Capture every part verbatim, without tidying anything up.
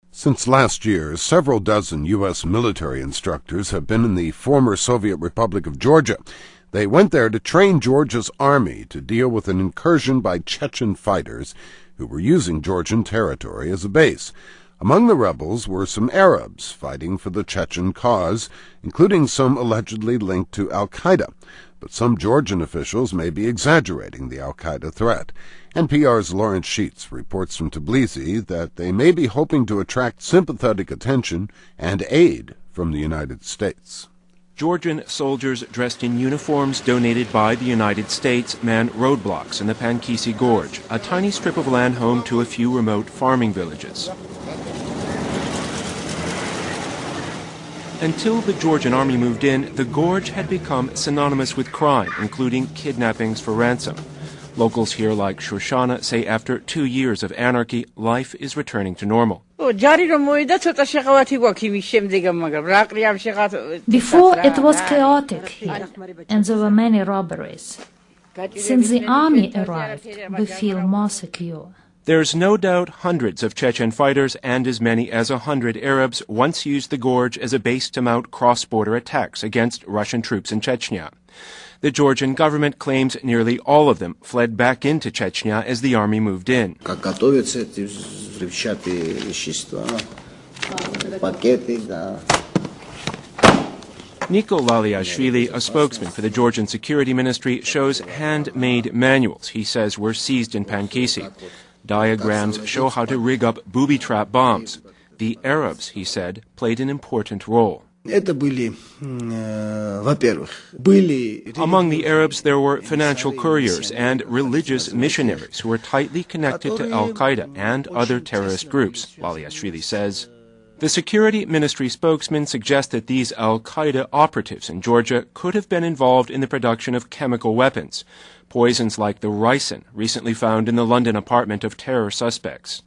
Since last year, several dozen U S military instructors have been in the former Soviet Republic of Georgia. They went there to train Georgia's army to deal with an incursion by Chechen fighters who were using Georgian territory as a base. Among the rebels were some Arabs fighting for the Chechen cause, including some allegedly linked to al-Qaeda. But some Georgian officials may be exaggerating the al-Qaeda threat. N P R's Lawrence Sheets reports from Tbilisi that they may be hoping to attract sympathetic attention and aid from the United States. Georgian soldiers dressed in uniforms donated by the United States man roadblocks in the Pankisi Gorge, a tiny strip of land home to a few remote farming villages. Until the Georgian army moved in, the gorge had become synonymous with crime, including kidnappings for ransom. Locals here, like Shoshana, say after two years of anarchy, life is returning to normal. Before it was chaotic here, and there were many robberies. Since the army arrived, we feel more secure. There's no doubt hundreds of Chechen fighters and as many as a hundred Arabs once used the gorge as a base to mount cross-border attacks against Russian troops in Chechnya. The Georgian government claims nearly all of them fled back into Chechnya as the army moved in. Niko Laliashvili, a spokesman for the Georgian Security Ministry, shows handmade manuals he says were seized in Pankisi. Diagrams show how to rig up booby-trap bombs. The Arabs, he said, played an important role. Among the Arabs, there were financial couriers and religious missionaries who were tightly connected to al-Qaeda and other terrorist groups, Laliashvili says. The Security Ministry spokesman suggests that these al-Qaeda operatives in Georgia could have been involved in the production of chemical weapons, poisons like the ricin recently found in the London apartment of terror suspects.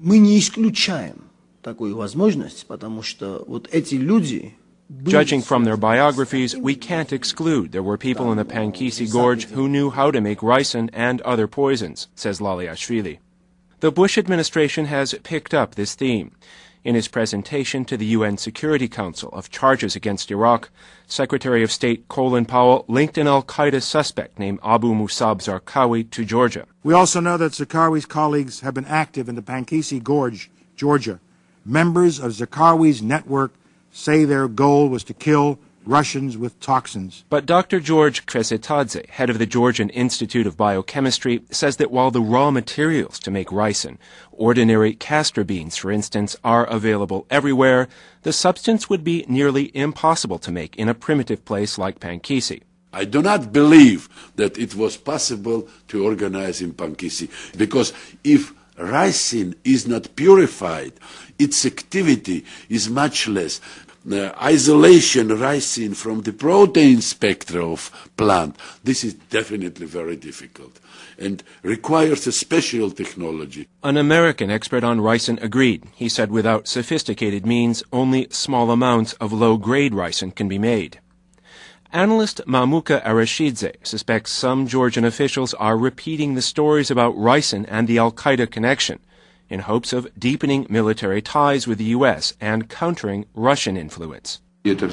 Judging from their biographies, we can't exclude there were people in the Pankisi Gorge who knew how to make ricin and other poisons, says Laliashvili. The Bush administration has picked up this theme. In his presentation to the U N Security Council of charges against Iraq, Secretary of State Colin Powell linked an al-Qaeda suspect named Abu Musab Zarqawi to Georgia. We also know that Zarqawi's colleagues have been active in the Pankisi Gorge, Georgia. Members of Zarqawi's network say their goal was to kill Russians with toxins. But Doctor George Kresetadze, head of the Georgian Institute of Biochemistry, says that while the raw materials to make ricin, ordinary castor beans, for instance, are available everywhere, the substance would be nearly impossible to make in a primitive place like Pankisi. I do not believe that it was possible to organize in Pankisi, because if ricin is not purified, its activity is much less. Uh, isolation ricin from the protein spectra of plant, this is definitely very difficult and requires a special technology. An American expert on ricin agreed. He said without sophisticated means, only small amounts of low-grade ricin can be made. Analyst Mamuka Arashidze suspects some Georgian officials are repeating the stories about ricin and the al-Qaeda connection in hopes of deepening military ties with the U S and countering Russian influence. The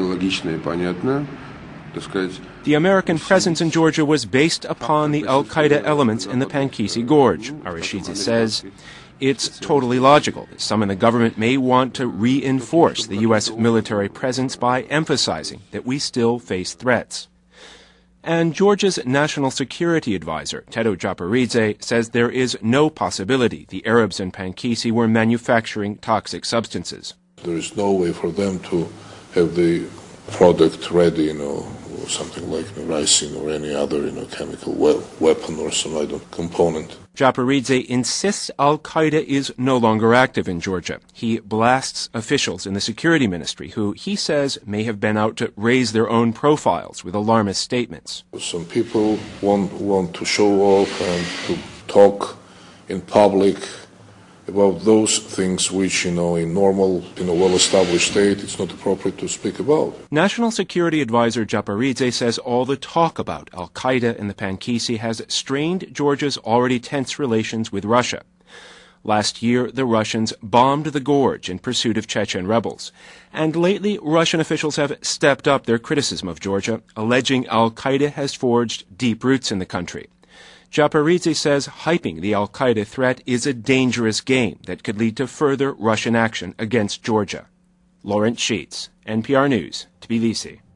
American presence in Georgia was based upon the al-Qaeda elements in the Pankisi Gorge, Arashidze says. It's totally logical that some in the government may want to reinforce the U S military presence by emphasizing that we still face threats. And Georgia's National Security Advisor, Tedo Japaridze, says there is no possibility the Arabs in Pankisi were manufacturing toxic substances. There is no way for them to have the product ready, you know, or something like ricin or any other, you know, chemical we- weapon or some other component. Japaridze insists al-Qaeda is no longer active in Georgia. He blasts officials in the security ministry who, he says, may have been out to raise their own profiles with alarmist statements. Some people want, want to show off and to talk in public about those things which, you know, in normal, in a well-established state, it's not appropriate to speak about. National Security Advisor Japaridze says all the talk about al-Qaeda in the Pankisi has strained Georgia's already tense relations with Russia. Last year, the Russians bombed the gorge in pursuit of Chechen rebels. And lately, Russian officials have stepped up their criticism of Georgia, alleging al-Qaeda has forged deep roots in the country. Japaridze says hyping the al-Qaeda threat is a dangerous game that could lead to further Russian action against Georgia. Lawrence Sheets, N P R News, Tbilisi.